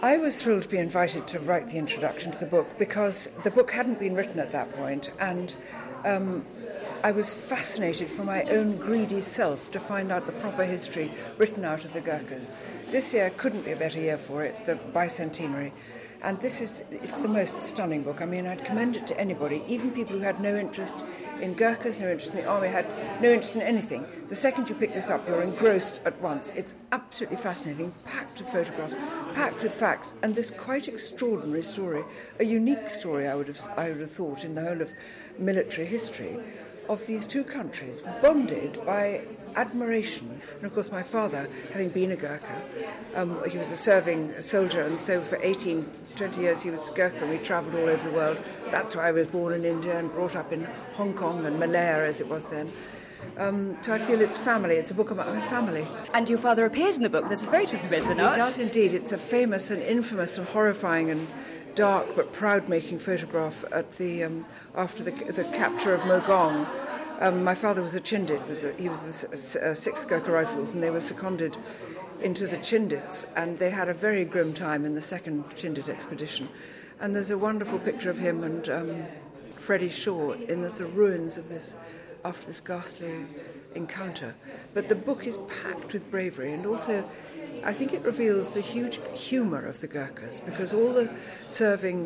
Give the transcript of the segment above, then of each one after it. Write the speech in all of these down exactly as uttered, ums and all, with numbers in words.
I was thrilled to be invited to write the introduction to the book because the book hadn't been written at that point, and um, I was fascinated for my own greedy self to find out the proper history written out of the Gurkhas. This year couldn't be a better year for it, the bicentenary. And this is, it's the most stunning book. I mean, I'd commend it to anybody, even people who had no interest in Gurkhas, no interest in the army, had no interest in anything. The second you pick this up, you're engrossed at once. It's absolutely fascinating, packed with photographs, packed with facts, and this quite extraordinary story, a unique story, I would have, I would have thought, in the whole of military history, of these two countries bonded by admiration. And of course my father, having been a Gurkha, um, he was a serving soldier, and so for eighteen, twenty years he was a Gurkha. We travelled all over the world. That's why I was born in India and brought up in Hong Kong and Malaya as it was then. Um, so I feel it's family. It's a book about my family. And your father appears in the book. There's a photograph of it, is there not? He does indeed. It's a famous and infamous and horrifying and dark but proud-making photograph at the um, after the, the capture of Mogong. Um, my father was a Chindit. With a, he was a, a, a six Gurkha Rifles, and they were seconded into the Chindits, and they had a very grim time in the second Chindit expedition. And there's a wonderful picture of him and um, Freddie Shaw in the sort of ruins of this after this ghastly encounter. But the book is packed with bravery, and also I think it reveals the huge humour of the Gurkhas, because all the serving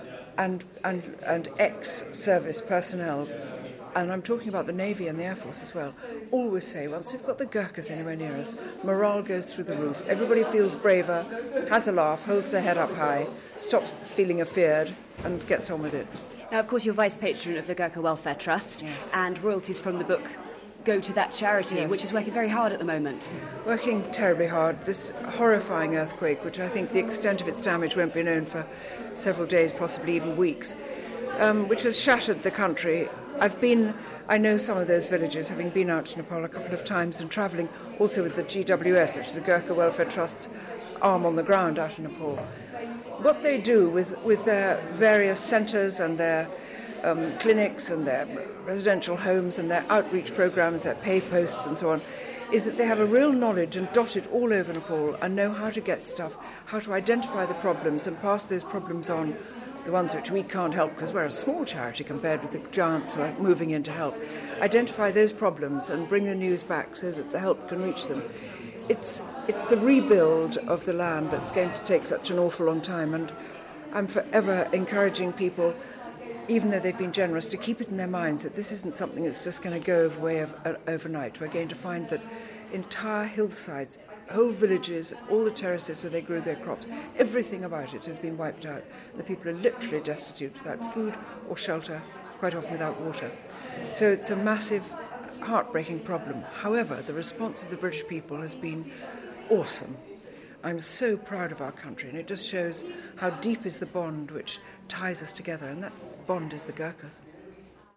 and and and ex-service personnel, and I'm talking about the Navy and the Air Force as well, always say, once we've got the Gurkhas anywhere near us, morale goes through the roof. Everybody feels braver, has a laugh, holds their head up high, stops feeling afeared, and gets on with it. Now, of course, you're vice patron of the Gurkha Welfare Trust, yes. And royalties from the book go to that charity, yes. which is working very hard at the moment. Working terribly hard. This horrifying earthquake, which I think the extent of its damage won't be known for several days, possibly even weeks, um, which has shattered the country. I've been, I know some of those villages, having been out to Nepal a couple of times and travelling also with the G W S, which is the Gurkha Welfare Trust's arm on the ground out in Nepal. What they do with, with their various centres and their um, clinics and their residential homes and their outreach programmes, their pay posts and so on, is that they have a real knowledge and dotted all over Nepal and know how to get stuff, how to identify the problems and pass those problems on, the ones which we can't help because we're a small charity compared with the giants who are moving in to help, identify those problems and bring the news back so that the help can reach them. It's it's the rebuild of the land that's going to take such an awful long time, and I'm forever encouraging people, even though they've been generous, to keep it in their minds that this isn't something that's just going to go away of, uh, overnight. We're going to find that entire hillsides, whole villages, all the terraces where they grew their crops, everything about it has been wiped out. The people are literally destitute, without food or shelter, quite often without water. So it's a massive, heartbreaking problem. However, the response of the British people has been awesome. I'm so proud of our country, and it just shows how deep is the bond which ties us together, and that bond is the Gurkhas.